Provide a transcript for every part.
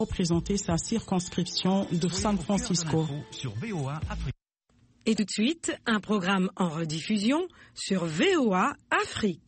représenter sa circonscription de San Francisco. Et tout de suite, un programme en rediffusion sur VOA Afrique.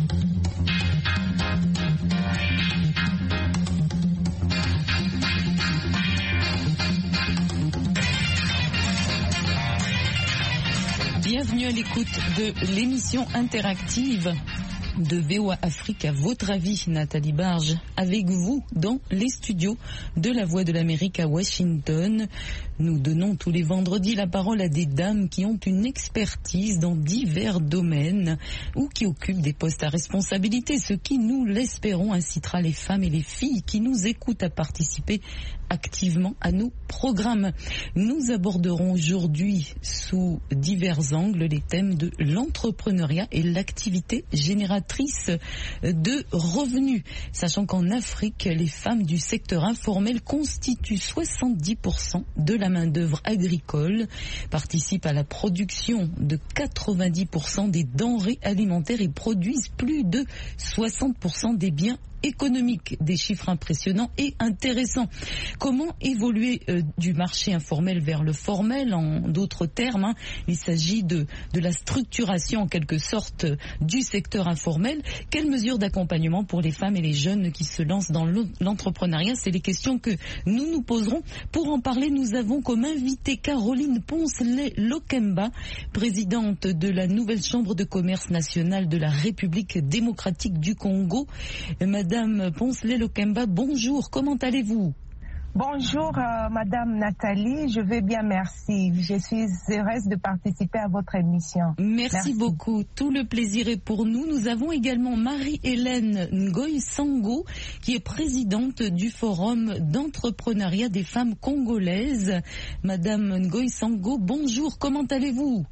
Bienvenue à l'écoute de l'émission interactive de VOA Afrique. À votre avis, Nathalie Barge, avec vous dans les studios de La Voix de l'Amérique à Washington. Nous donnons tous les vendredis la parole à des dames qui ont une expertise dans divers domaines ou qui occupent des postes à responsabilité, ce qui, nous l'espérons, incitera les femmes et les filles qui nous écoutent à participer activement à nos programmes. Nous aborderons aujourd'hui sous divers angles les thèmes de l'entrepreneuriat et l'activité génératrice de revenus, sachant qu'en Afrique, les femmes du secteur informel constituent 70% de la main-d'œuvre agricole, participent à la production de 90% des denrées alimentaires et produisent plus de 60% des biens économique, des chiffres impressionnants et intéressants. Comment évoluer du marché informel vers le formel? En d'autres termes, il s'agit de la structuration en quelque sorte du secteur informel. Quelles mesures d'accompagnement pour les femmes et les jeunes qui se lancent dans l'entrepreneuriat? C'est les questions que nous nous poserons. Pour en parler, nous avons comme invitée Caroline Poncelet-Lokemba, présidente de la nouvelle chambre de commerce nationale de la République démocratique du Congo. Madame Poncelet-Lokemba, bonjour, comment allez-vous? Bonjour Madame Nathalie, je vais bien, merci. Je suis heureuse de participer à votre émission. Merci beaucoup, tout le plaisir est pour nous. Nous avons également Marie-Hélène Ngoy Sango, qui est présidente du Forum d'entrepreneuriat des femmes congolaises. Madame Ngoy Sango, bonjour, comment allez-vous?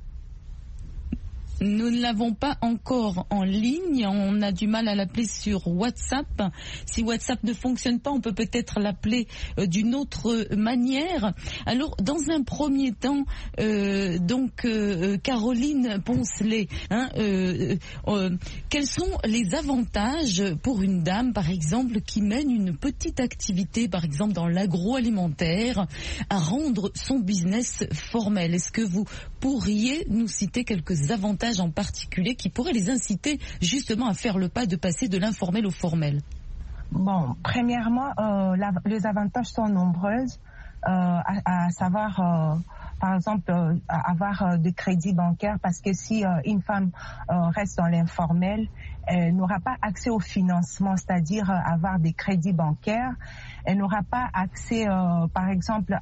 Nous ne l'avons pas encore en ligne, on a du mal à l'appeler sur WhatsApp. Si WhatsApp ne fonctionne pas, on peut peut-être l'appeler d'une autre manière. Alors, dans un premier temps, Caroline Poncelet, quels sont les avantages pour une dame, par exemple, qui mène une petite activité, par exemple dans l'agroalimentaire, à rendre son business formel? Est-ce que vous pourriez nous citer quelques avantages en particulier qui pourraient les inciter justement à faire le pas de passer de l'informel au formel? Bon, premièrement, les avantages sont nombreux, à savoir, par exemple, avoir des crédits bancaires, parce que si une femme reste dans l'informel, elle n'aura pas accès au financement, c'est-à-dire avoir des crédits bancaires. Elle n'aura pas accès, par exemple,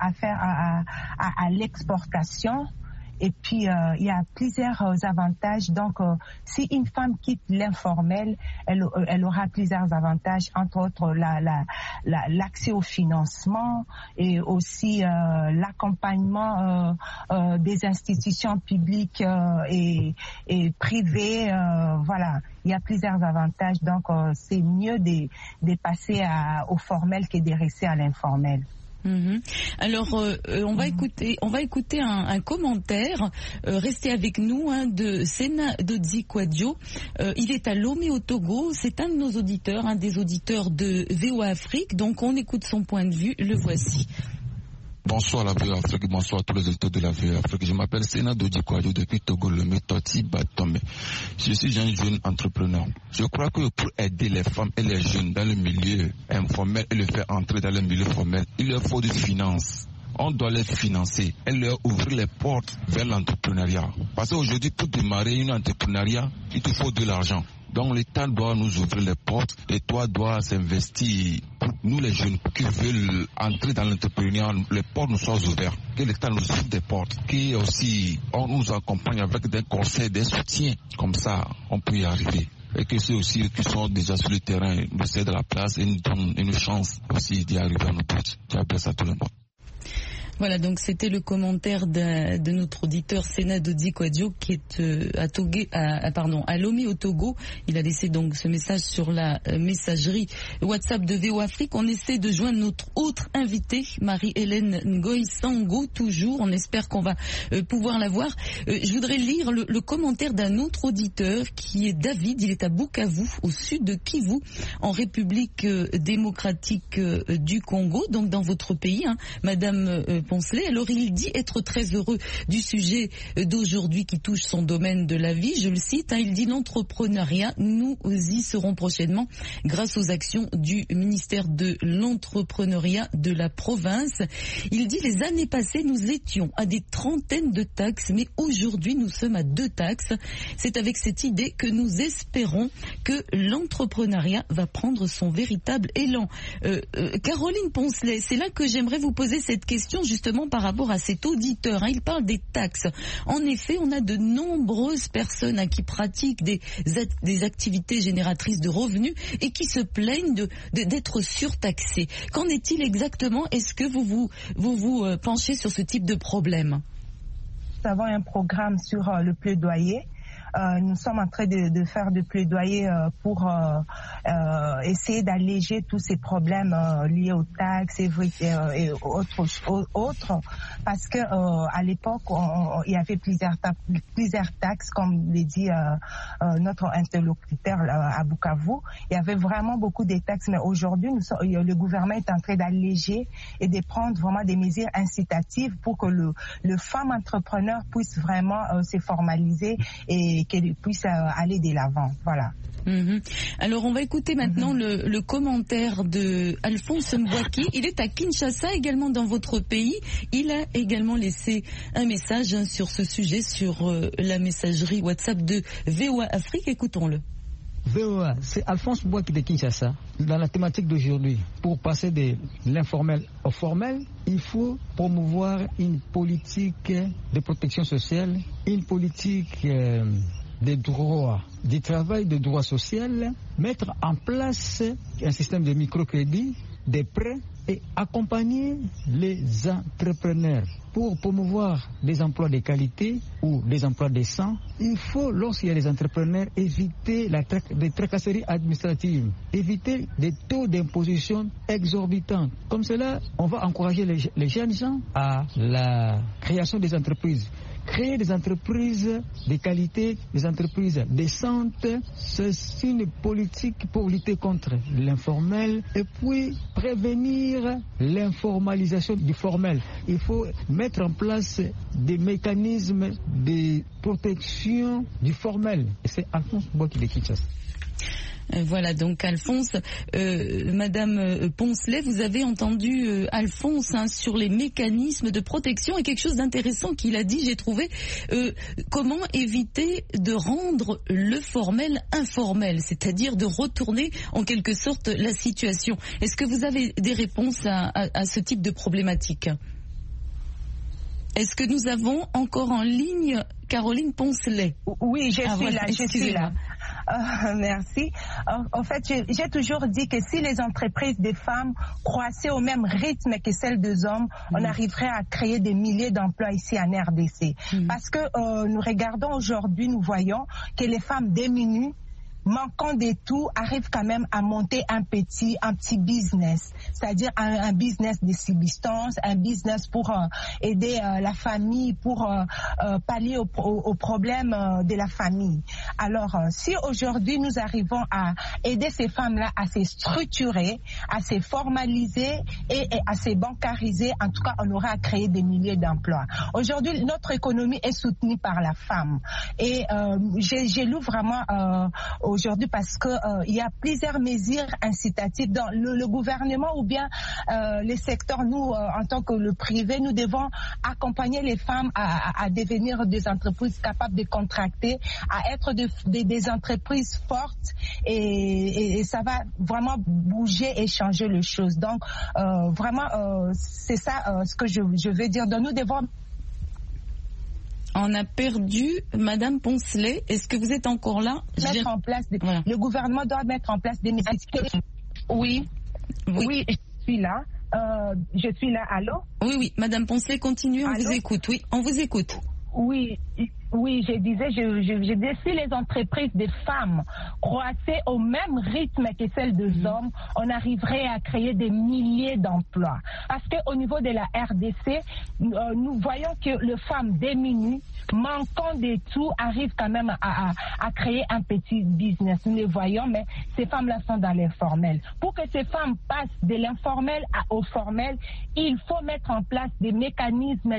à l'exportation. Et puis, il y a plusieurs avantages. Donc, si une femme quitte l'informel, elle aura plusieurs avantages, entre autres l'accès au financement et aussi l'accompagnement des institutions publiques et privées. Voilà, il y a plusieurs avantages. Donc, c'est mieux de passer au formel que de rester à l'informel. Alors, on va écouter un commentaire. Restez avec nous, de Sena Dodzi Kwadjo. Il est à Lomé au Togo. C'est un de nos auditeurs, un des auditeurs de VOA Afrique. Donc, on écoute son point de vue. Le voici. Bonsoir la VOA Afrique, bonsoir à tous les auditeurs de la VOA Afrique. Je m'appelle Sena Dodzi Kwadjo depuis Togo, le Métoti Batome. Je suis un jeune entrepreneur. Je crois que pour aider les femmes et les jeunes dans le milieu informel et les faire entrer dans le milieu formel, il leur faut des finances. On doit les financer et leur ouvrir les portes vers l'entrepreneuriat. Parce qu'aujourd'hui, pour démarrer un entrepreneuriat, il te faut de l'argent. Donc l'État doit nous ouvrir les portes, l'État doit s'investir pour nous les jeunes qui veulent entrer dans l'entrepreneuriat, les portes nous soient ouvertes, que l'État nous ouvre des portes, qui aussi on nous accompagne avec des conseils, des soutiens, comme ça on peut y arriver. Et que ceux aussi qui sont déjà sur le terrain nous cèdent la place et nous donnent une chance aussi d'y arriver à nos buts. J'appelle ça tout le monde. Voilà, donc c'était le commentaire de notre auditeur Sena Dodi Kwadjo qui est à Lomé au Togo. Il a laissé donc ce message sur la messagerie WhatsApp de VOA Afrique. On essaie de joindre notre autre invitée, Marie-Hélène Ngoy Sango, toujours. On espère qu'on va pouvoir la voir. Je voudrais lire le commentaire d'un autre auditeur qui est David. Il est à Bukavu, au sud de Kivu, en République démocratique du Congo, donc dans votre pays, hein, Madame Poncelet. Alors il dit être très heureux du sujet d'aujourd'hui qui touche son domaine de la vie. Je le cite, hein, il dit l'entrepreneuriat, nous y serons prochainement grâce aux actions du ministère de l'entrepreneuriat de la province. Il dit les années passées nous étions à des trentaines de taxes, mais aujourd'hui nous sommes à 2 taxes. C'est avec cette idée que nous espérons que l'entrepreneuriat va prendre son véritable élan. Caroline Poncelet, c'est là que j'aimerais vous poser cette question justement par rapport à cet auditeur. Hein, il parle des taxes. En effet, on a de nombreuses personnes qui pratiquent des activités génératrices de revenus et qui se plaignent d'être surtaxées. Qu'en est-il exactement? Est-ce que vous penchez sur ce type de problème? Nous avons un programme sur le plaidoyer. Nous sommes en train de faire des plaidoyers pour essayer d'alléger tous ces problèmes liés aux taxes et autres, parce que à l'époque il y avait plusieurs taxes, comme l'a dit notre interlocuteur à Bukavu. Il y avait vraiment beaucoup de taxes, mais aujourd'hui le gouvernement est en train d'alléger et de prendre vraiment des mesures incitatives pour que le femme entrepreneur puisse vraiment se formaliser et qu'elle puisse aller de l'avant. Voilà. Alors on va écouter maintenant le commentaire de Alphonse Mbouaki. Il est à Kinshasa, également dans votre pays. Il a également laissé un message sur ce sujet sur la messagerie WhatsApp de VOA Afrique. Écoutons-le. VOA, c'est Alphonse Mbouaki de Kinshasa. Dans la thématique d'aujourd'hui, pour passer de l'informel au formel, il faut promouvoir une politique de protection sociale, une politique des droits du travail, des droits sociaux, mettre en place un système de microcrédit, des prêts et accompagner les entrepreneurs. Pour promouvoir des emplois de qualité ou des emplois décents, il faut, lorsqu'il y a des entrepreneurs, éviter des tracasseries administratives, éviter des taux d'imposition exorbitants. Comme cela, on va encourager les jeunes gens à la création des entreprises. Créer des entreprises de qualité, des entreprises décentes, c'est une politique pour lutter contre l'informel et puis prévenir l'informalisation du formel. Il faut mettre en place des mécanismes de protection du formel. Et c'est Alphonse Mbouaki de Kinshasa. Voilà, donc Alphonse, Madame Poncelet, vous avez entendu Alphonse sur les mécanismes de protection et quelque chose d'intéressant qu'il a dit, j'ai trouvé, comment éviter de rendre le formel informel, c'est-à-dire de retourner en quelque sorte la situation. Est-ce que vous avez des réponses à ce type de problématique? Est-ce que nous avons encore en ligne Caroline Poncelet? Oui, je suis là. Merci. En fait, j'ai toujours dit que si les entreprises des femmes croissaient au même rythme que celles des hommes, on arriverait à créer des milliers d'emplois ici en RDC. Parce que nous regardons aujourd'hui, nous voyons que les femmes diminuent, manquant de tout, arrive quand même à monter un petit business, c'est-à-dire un business de subsistance, un business pour aider la famille, pour pallier aux problèmes de la famille. Alors, si aujourd'hui nous arrivons à aider ces femmes-là à se structurer, à se formaliser et à se bancariser, en tout cas, on aura à créer des milliers d'emplois. Aujourd'hui, notre économie est soutenue par la femme. Et j'ai lu vraiment aujourd'hui parce que il y a plusieurs mesures incitatives dans le gouvernement ou bien les secteurs. Nous, en tant que le privé, nous devons accompagner les femmes à devenir des entreprises capables de contracter, à être des entreprises fortes et ça va vraiment bouger et changer les choses. Donc, vraiment, c'est ça ce que je veux dire. Donc, nous devons... On a perdu Madame Poncelet. Est-ce que vous êtes encore là? Mettre en place Le gouvernement doit mettre en place des mesures. Oui, je suis là. Je suis là, allô? Oui, Madame Poncelet, continuez, on vous écoute. Oui, on vous écoute. Oui, je disais, si les entreprises des femmes croissaient au même rythme que celles des hommes, on arriverait à créer des milliers d'emplois. Parce qu'au niveau de la RDC, nous voyons que les femmes diminuent, manquant de tout, arrivent quand même à créer un petit business. Nous les voyons, mais ces femmes-là sont dans l'informel. Pour que ces femmes passent de l'informel au formel, il faut mettre en place des mécanismes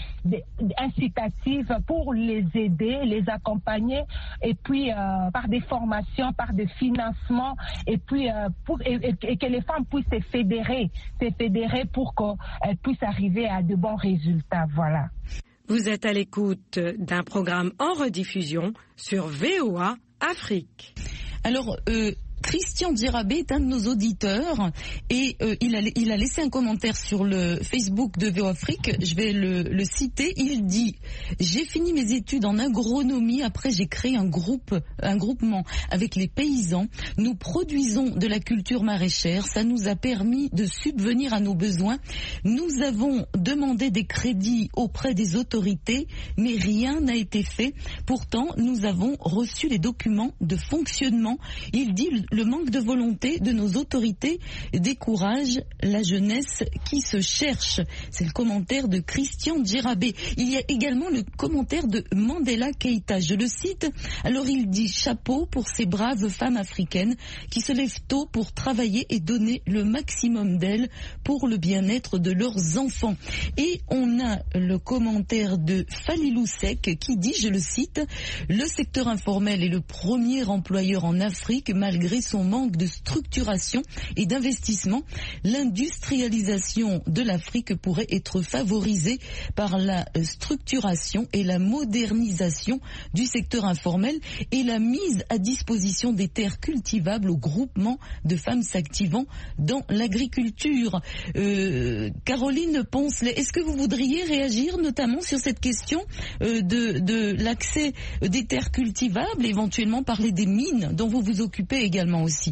incitatifs pour les aider, les accompagner, et puis par des formations, par des financements, et puis et que les femmes puissent se fédérer pour qu'elles puissent arriver à de bons résultats. Voilà. Vous êtes à l'écoute d'un programme en rediffusion sur VOA Afrique. Alors, Christian Djirabé est un de nos auditeurs et il a laissé un commentaire sur le Facebook de VOA Afrique. Je vais le citer. Il dit: j'ai fini mes études en agronomie. Après, j'ai créé un groupement avec les paysans. Nous produisons de la culture maraîchère. Ça nous a permis de subvenir à nos besoins. Nous avons demandé des crédits auprès des autorités, mais rien n'a été fait. Pourtant, nous avons reçu les documents de fonctionnement. Il dit: le manque de volonté de nos autorités décourage la jeunesse qui se cherche. C'est le commentaire de Christian Djirabé. Il y a également le commentaire de Mandela Keïta. Je le cite. Alors il dit: chapeau pour ces braves femmes africaines qui se lèvent tôt pour travailler et donner le maximum d'elles pour le bien-être de leurs enfants. Et on a le commentaire de Falilou Sek qui dit, je le cite: le secteur informel est le premier employeur en Afrique malgré son manque de structuration et d'investissement. L'industrialisation de l'Afrique pourrait être favorisée par la structuration et la modernisation du secteur informel et la mise à disposition des terres cultivables aux groupements de femmes s'activant dans l'agriculture. Caroline Poncelet, est-ce que vous voudriez réagir notamment sur cette question de l'accès des terres cultivables, éventuellement parler des mines dont vous vous occupez également aussi?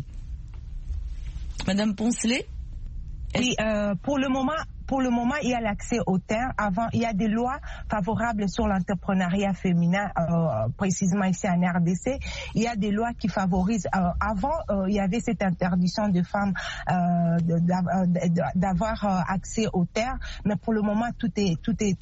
Madame Poncelet? Oui, pour le moment, il y a l'accès aux terres. Avant, il y a des lois favorables sur l'entrepreneuriat féminin, précisément ici en RDC. Il y a des lois qui favorisent. Avant, il y avait cette interdiction de femmes d'avoir accès aux terres, mais pour le moment, tout est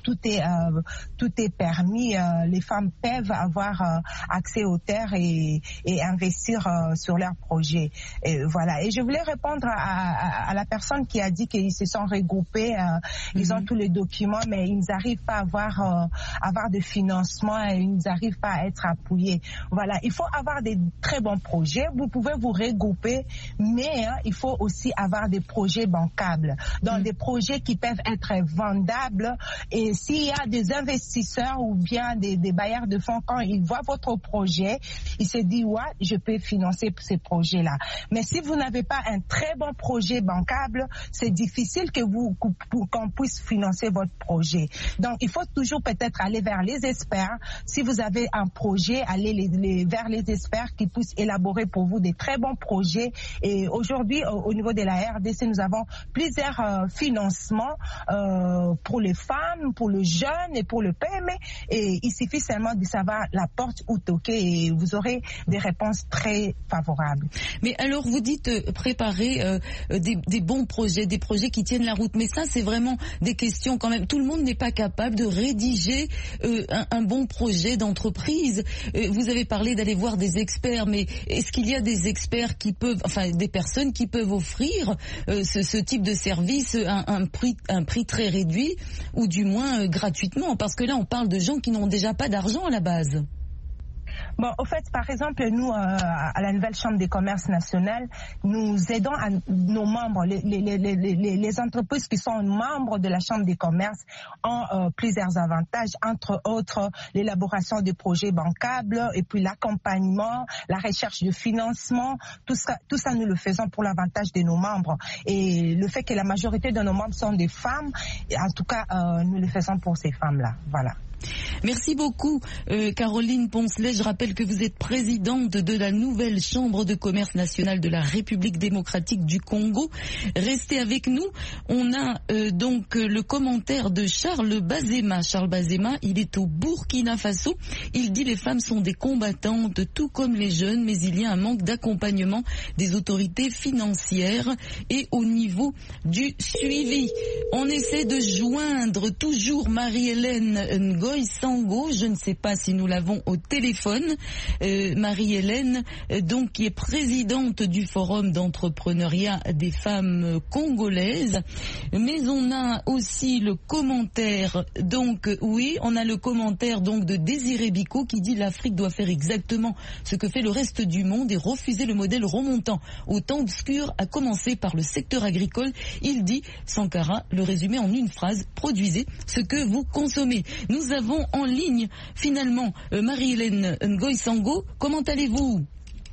permis. Les femmes peuvent avoir accès aux terres et investir sur leurs projets. Et voilà. Et je voulais répondre à la personne qui a dit qu'ils se sont regroupés. Ils ont tous les documents, mais ils n'arrivent pas à avoir de financement et ils n'arrivent pas à être appuyés. Voilà, il faut avoir des très bons projets. Vous pouvez vous regrouper, mais il faut aussi avoir des projets bancables, donc des projets qui peuvent être vendables. Et s'il y a des investisseurs ou bien des bailleurs de fonds, quand ils voient votre projet, ils se disent ouais, je peux financer ces projets-là. Mais si vous n'avez pas un très bon projet bancable, c'est difficile qu'on puisse financer votre projet. Donc, il faut toujours peut-être aller vers les experts. Si vous avez un projet, allez vers les experts qui puissent élaborer pour vous des très bons projets. Et aujourd'hui, au niveau de la RDC, nous avons plusieurs financements pour les femmes, pour le jeune et pour le PME. Et il suffit seulement de savoir la porte où toquer et vous aurez des réponses très favorables. Mais alors, vous dites préparer des bons projets, des projets qui tiennent la route. Mais ça, c'est vraiment des questions quand même. Tout le monde n'est pas capable de rédiger un bon projet d'entreprise. Vous avez parlé d'aller voir des experts, mais est-ce qu'il y a des experts qui peuvent, enfin des personnes qui peuvent offrir ce type de service à un prix très réduit ou du moins gratuitement? Parce que là, on parle de gens qui n'ont déjà pas d'argent à la base. Bon, au fait, par exemple, nous, à la nouvelle Chambre des commerces nationales, nous aidons nos membres, les entreprises qui sont membres de la Chambre des commerces ont plusieurs avantages, entre autres l'élaboration de projets bancables et puis l'accompagnement, la recherche de financement, tout ça nous le faisons pour l'avantage de nos membres. Et le fait que la majorité de nos membres sont des femmes, en tout cas, nous le faisons pour ces femmes-là. Voilà. Merci beaucoup, Caroline Poncelet. Je rappelle que vous êtes présidente de la nouvelle Chambre de commerce nationale de la République démocratique du Congo. Restez avec nous. On a donc le commentaire de Charles Bazema. Charles Bazema, il est au Burkina Faso. Il dit: les femmes sont des combattantes, tout comme les jeunes, mais il y a un manque d'accompagnement des autorités financières et au niveau du suivi. On essaie de joindre toujours Marie-Hélène Ngoy Sango. Je ne sais pas si nous l'avons au téléphone. Marie-Hélène, donc, qui est présidente du Forum d'entrepreneuriat des femmes congolaises. Mais on a aussi le commentaire, donc, oui, on a le commentaire donc de Désiré Bicot qui dit: l'Afrique doit faire exactement ce que fait le reste du monde et refuser le modèle remontant au temps obscur, à commencer par le secteur agricole. Il dit, Sankara, le résumé en une phrase: produisez ce que vous consommez. Nous avons en ligne finalement Marie-Hélène Ngoy Sango. Comment allez-vous?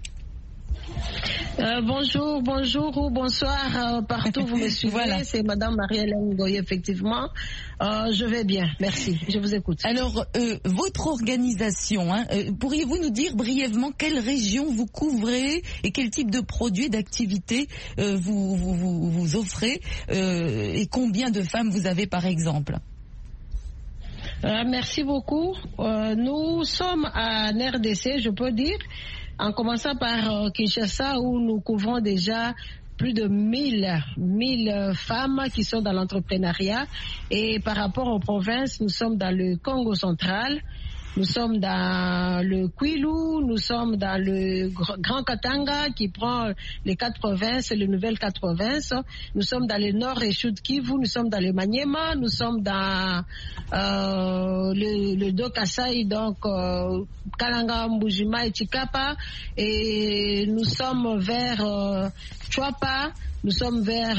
Bonjour ou bonsoir partout vous me suivez. Voilà. C'est Madame Marie-Hélène Ngoy, effectivement. Je vais bien, merci. Je vous écoute. Alors, votre organisation, pourriez-vous nous dire brièvement quelle région vous couvrez et quel type de produits, d'activités vous offrez et combien de femmes vous avez par exemple? Merci beaucoup. Nous sommes en RDC, je peux dire, en commençant par Kinshasa, où nous couvrons déjà plus de 1000 femmes qui sont dans l'entrepreneuriat. Et par rapport aux provinces, nous sommes dans le Congo central, nous sommes dans le Kwilu, nous sommes dans le Grand Katanga qui prend les 4 provinces, les nouvelles 4 provinces. Nous sommes dans le nord et Sud Kivu, nous sommes dans le Maniema, nous sommes dans le Do-Kasai, donc Kalanga, Mbujima et Chikapa. Et nous sommes vers Chwapa, nous sommes vers...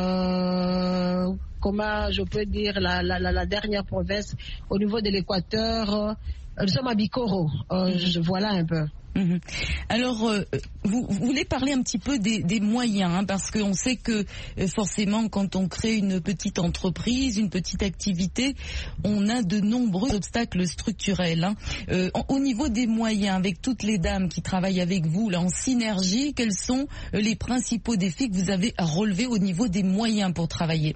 comment je peux dire la dernière province au niveau de l'Équateur. Nous sommes à Bikoro. Voilà un peu. Alors, vous voulez parler un petit peu des moyens, parce qu'on sait que forcément, quand on crée une petite entreprise, une petite activité, on a de nombreux obstacles structurels. Au niveau des moyens, avec toutes les dames qui travaillent avec vous, là, en synergie, quels sont les principaux défis que vous avez à relever au niveau des moyens pour travailler?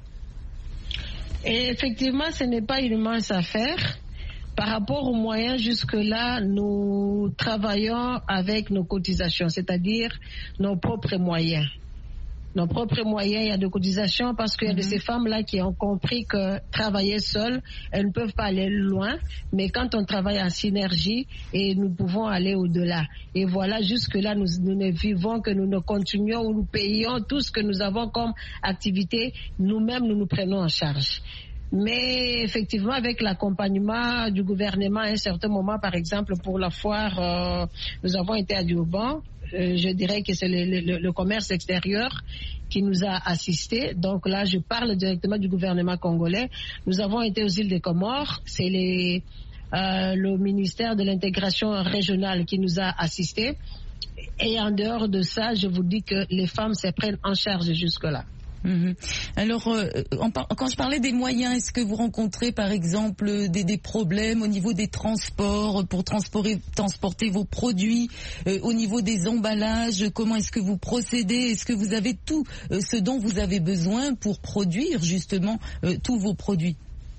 Et effectivement, ce n'est pas une mince affaire. Par rapport aux moyens, jusque-là, nous travaillons avec nos cotisations, c'est-à-dire nos propres moyens. Nos propres moyens, il y a de cotisations parce qu'il y a de ces femmes-là qui ont compris que travailler seules, elles ne peuvent pas aller loin, mais quand on travaille en synergie, et nous pouvons aller au-delà. Et voilà, jusque-là, nous ne vivons que nous ne continuons ou nous payons tout ce que nous avons comme activité, nous-mêmes, nous nous prenons en charge. Mais effectivement, avec l'accompagnement du gouvernement à un certain moment, par exemple, pour la foire, nous avons été à Durban. Je dirais que c'est le commerce extérieur qui nous a assistés. Donc là, je parle directement du gouvernement congolais. Nous avons été aux îles des Comores. C'est le ministère de l'intégration régionale qui nous a assistés. Et en dehors de ça, je vous dis que les femmes se prennent en charge jusque-là. Alors, quand je parlais des moyens, est-ce que vous rencontrez par exemple des problèmes au niveau des transports pour transporter vos produits, au niveau des emballages? Comment est-ce que vous procédez? Est-ce que vous avez tout ce dont vous avez besoin pour produire justement tous vos produits?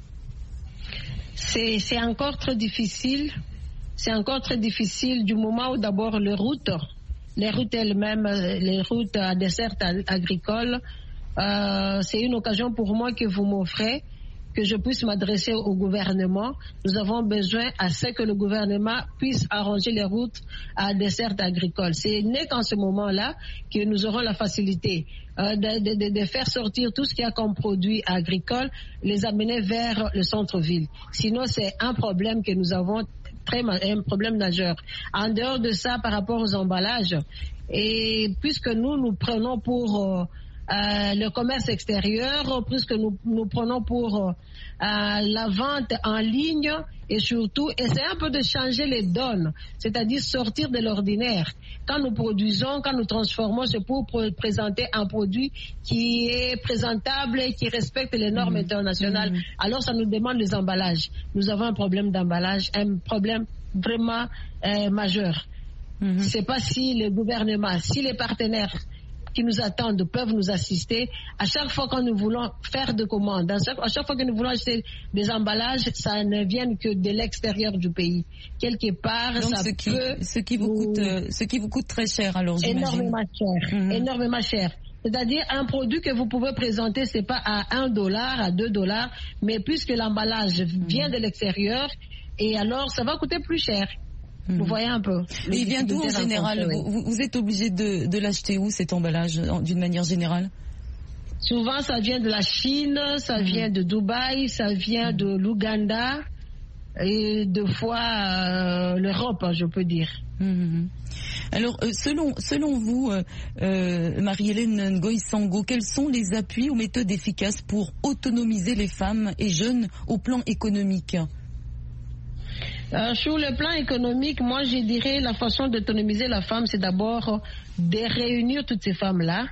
C'est encore très difficile. C'est encore très difficile du moment où d'abord les routes elles-mêmes, les routes à dessert agricole, c'est une occasion pour moi que vous m'offrez, que je puisse m'adresser au gouvernement. Nous avons besoin à ce que le gouvernement puisse arranger les routes à dessert agricole. C'est n'est qu'en ce moment-là que nous aurons la facilité de faire sortir tout ce qu'il y a comme produits agricoles, les amener vers le centre-ville. Sinon, c'est un problème que nous avons, un problème majeur. En dehors de ça, par rapport aux emballages, et puisque nous prenons pour le commerce extérieur, puisque nous prenons pour la vente en ligne et surtout essayer un peu de changer les donnes, c'est-à-dire sortir de l'ordinaire. Quand nous produisons, quand nous transformons, c'est pour présenter un produit qui est présentable et qui respecte les normes internationales. Alors ça nous demande les emballages. Nous avons un problème d'emballage, un problème vraiment majeur. Je ne sais pas si le gouvernement, si les partenaires qui nous attendent peuvent nous assister. À chaque fois que nous voulons faire des commandes, à chaque fois que nous voulons acheter des emballages, ça ne vient que de l'extérieur du pays. Quelque part, donc ça ce qui vous coûte très cher, alors j'imagine. Énormément cher, énormément cher. C'est-à-dire un produit que vous pouvez présenter, c'est pas à $1, à $2, mais puisque l'emballage vient de l'extérieur, et alors ça va coûter plus cher. Vous voyez un peu. Et il vient d'où en général? Vous êtes obligé de l'acheter où, cet emballage, d'une manière générale? Souvent, ça vient de la Chine, ça vient de Dubaï, ça vient de l'Ouganda et deux fois l'Europe, je peux dire. Alors, selon vous, Marie-Hélène Ngoy Sango, quels sont les appuis ou méthodes efficaces pour autonomiser les femmes et jeunes au plan économique? Sur le plan économique, moi je dirais la façon d'autonomiser la femme, c'est d'abord de réunir toutes ces femmes-là,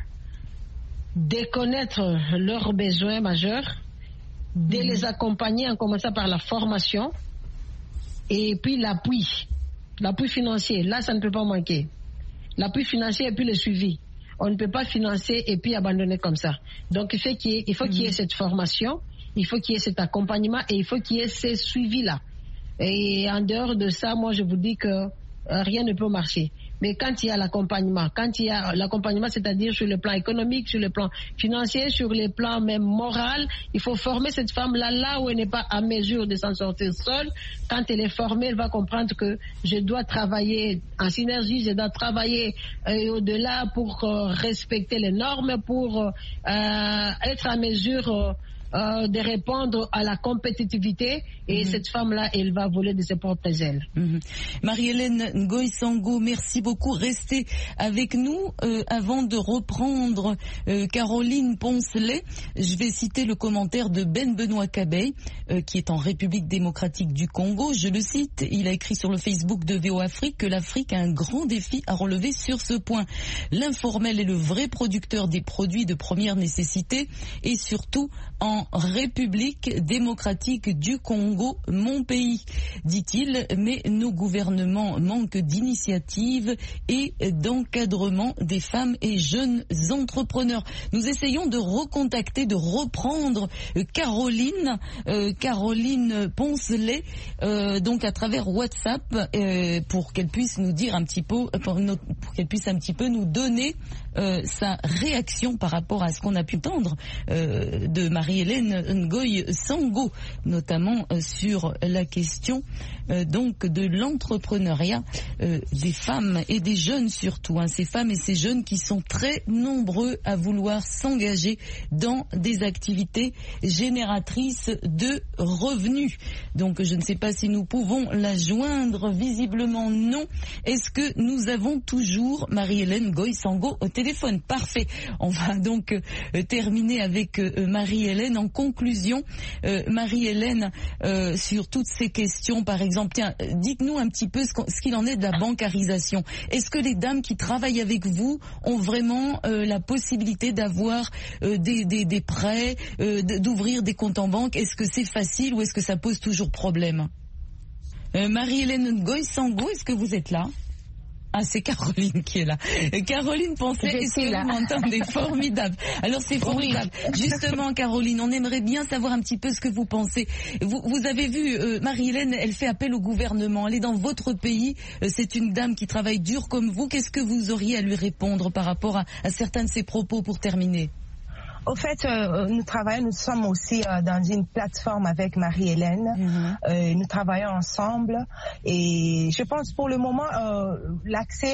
de connaître leurs besoins majeurs, de les accompagner en commençant par la formation et puis l'appui financier. Là, ça ne peut pas manquer. L'appui financier et puis le suivi. On ne peut pas financer et puis abandonner comme ça. Donc il faut qu'il y ait cette formation, il faut qu'il y ait cet accompagnement et il faut qu'il y ait ces suivis-là. Et en dehors de ça, moi je vous dis que rien ne peut marcher. Mais quand il y a l'accompagnement, c'est-à-dire sur le plan économique, sur le plan financier, sur le plan même moral, il faut former cette femme-là là où elle n'est pas à mesure de s'en sortir seule. Quand elle est formée, elle va comprendre que je dois travailler en synergie, je dois travailler au-delà pour respecter les normes, pour être à mesure de répondre à la compétitivité et cette femme-là, elle va voler de ses propres ailes. Marie-Hélène Ngoy Sango, merci beaucoup. Restez avec nous avant de reprendre Caroline Poncelet. Je vais citer le commentaire de Ben Benoît Cabey qui est en République démocratique du Congo. Je le cite, il a écrit sur le Facebook de VOA Afrique que l'Afrique a un grand défi à relever sur ce point. L'informel est le vrai producteur des produits de première nécessité et surtout en République démocratique du Congo, mon pays, dit-il, mais nos gouvernements manquent d'initiative et d'encadrement des femmes et jeunes entrepreneurs. Nous essayons de recontacter, de reprendre Caroline Poncelet, donc à travers WhatsApp, pour qu'elle puisse nous dire un petit peu, pour qu'elle puisse un petit peu nous donner sa réaction par rapport à ce qu'on a pu entendre de Marie-Hélène Ngoy Sango, notamment sur la question donc de l'entrepreneuriat des femmes et des jeunes surtout, ces femmes et ces jeunes qui sont très nombreux à vouloir s'engager dans des activités génératrices de revenus. Donc je ne sais pas si nous pouvons la joindre, visiblement non. Est-ce que nous avons toujours Marie-Hélène Ngoy Sango au téléphone? Parfait. On va donc terminer avec Marie-Hélène. En conclusion, Marie-Hélène, sur toutes ces questions, par exemple, tiens, dites-nous un petit peu ce qu'il en est de la bancarisation. Est-ce que les dames qui travaillent avec vous ont vraiment la possibilité d'avoir des prêts, d'ouvrir des comptes en banque? Est-ce que c'est facile ou est-ce que ça pose toujours problème? Marie-Hélène Ngoy Sango, est-ce que vous êtes là? Ah, c'est Caroline qui est là. Caroline Poncelet, est-ce que vous m'entendez? Formidable. Alors c'est formidable. Oui. Justement, Caroline, on aimerait bien savoir un petit peu ce que vous pensez. Vous avez vu, Marie-Hélène, elle fait appel au gouvernement. Elle est dans votre pays. C'est une dame qui travaille dur comme vous. Qu'est-ce que vous auriez à lui répondre par rapport à certains de ses propos pour terminer? Au fait, nous sommes aussi dans une plateforme avec Marie-Hélène. Nous travaillons ensemble et je pense pour le moment, l'accès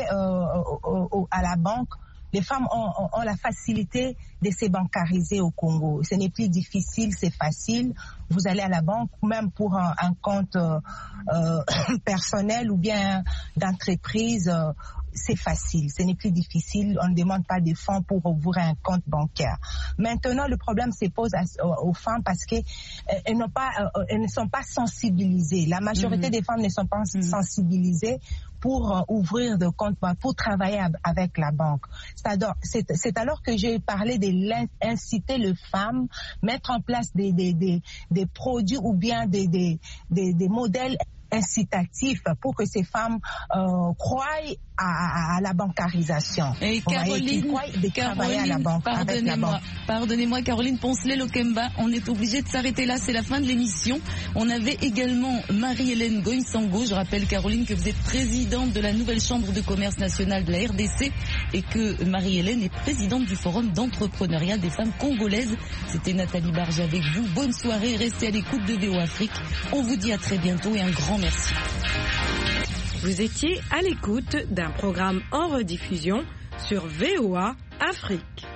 à la banque, les femmes ont la facilité de se bancariser au Congo. Ce n'est plus difficile, c'est facile. Vous allez à la banque, même pour un compte personnel ou bien d'entreprise. c'est facile, ce n'est plus difficile, on ne demande pas de fonds pour ouvrir un compte bancaire. Maintenant, le problème se pose aux femmes parce qu'elles ne sont pas sensibilisées. La majorité des femmes ne sont pas sensibilisées pour ouvrir de compte, pour travailler avec la banque. C'est alors que j'ai parlé d'inciter les femmes, mettre en place des produits ou bien des modèles incitatif pour que ces femmes croient à la bancarisation. Et Caroline, pardonnez-moi Caroline Poncelet-Lokemba, on est obligé de s'arrêter là, c'est la fin de l'émission. On avait également Marie-Hélène Goïsango. Je rappelle Caroline que vous êtes présidente de la nouvelle chambre de commerce nationale de la RDC et que Marie-Hélène est présidente du forum d'entrepreneuriat des femmes congolaises. C'était Nathalie Barge avec vous. Bonne soirée, restez à l'écoute de VOA Afrique. On vous dit à très bientôt et un grand merci. Vous étiez à l'écoute d'un programme en rediffusion sur VOA Afrique.